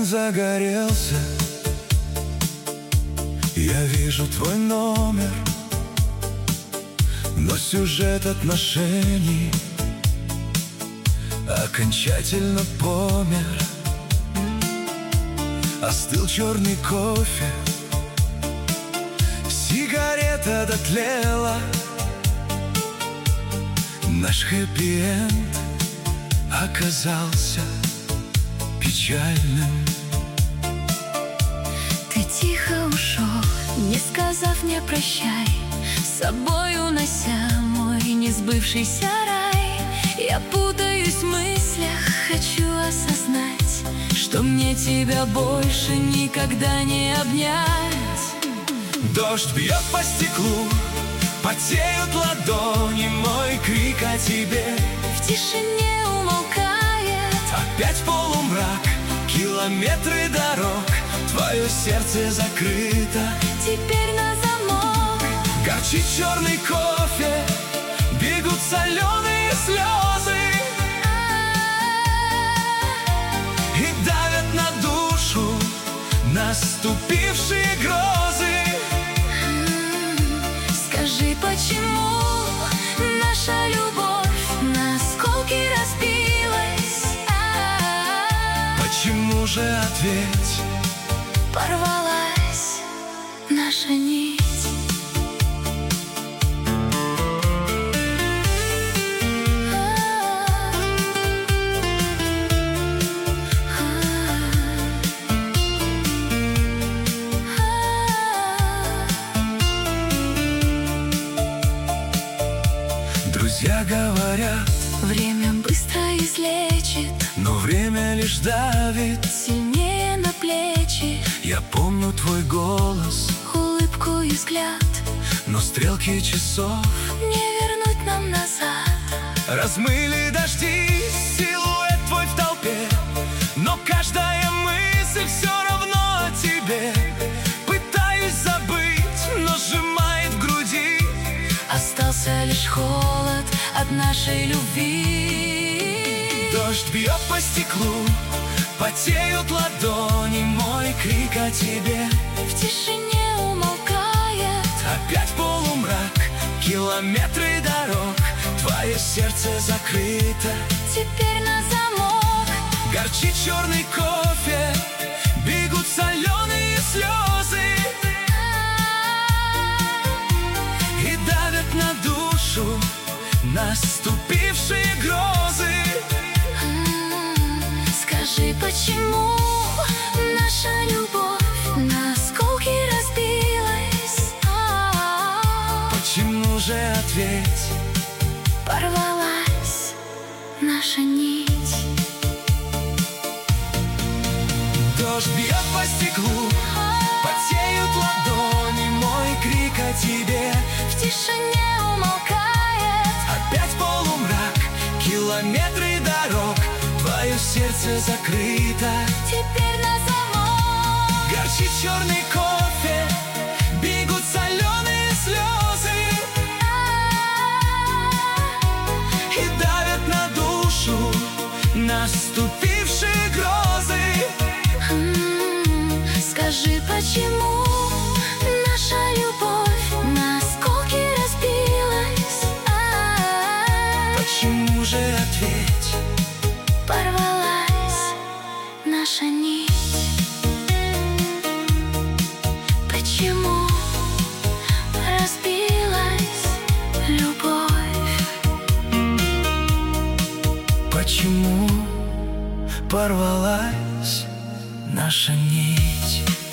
загорелся, я вижу твой номер, но сюжет отношений окончательно помер. Остыл черный кофе, сигарета дотлела, наш хэппи-энд оказался печальным. Ты тихо ушел, не сказав мне прощай, с собой унося мой несбывшийся рай. Я путаюсь в мыслях, хочу осознать, что мне тебя больше никогда не обнять. Дождь бьет по стеклу, потеют ладони, мой крик о тебе в тишине умолкает. Опять полумрак, километры дорог, твое сердце закрыто теперь на замок. Горчит черный кофе, бегут соленые слезы и давят на душу наступившие грозы. Скажи, почему наша любовь на осколки разбилась? Почему же, ответь, порвалась наша нить? Друзья говорят, время быстро излечит, но время лишь давит сильнее на плечи. Я помню твой голос, улыбку и взгляд, но стрелки часов не вернуть нам назад. Размыли дожди, силуэт твой в толпе, но каждая мысль все равно о тебе. Пытаюсь забыть, но сжимает в груди. Остался лишь холод от нашей любви. Дождь бьет по стеклу, потеют ладони, мой крик о тебе в тишине умолкает. Опять полумрак, километры дорог, твое сердце закрыто теперь на замок. Горчит черный кофе, бегут соленые слезы и давят на душу наступившие грозы. Скажи, почему наша любовь на осколки разбилась? Почему же, ответь, порвалась наша нить? Дождь бьет по стеклу, потеют ладони, мой крик о тебе в тишине умолкает. Опять полумрак, километры дорог, твое сердце закрыто теперь на замок. Горчит черный кофе, бегут соленые слезы и давят на душу наступившие грозы. Скажи, почему наша любовь на осколки разбилась? Почему же, ответь, порвалась наша нить? Почему разбилась любовь? почему порвалась наша нить?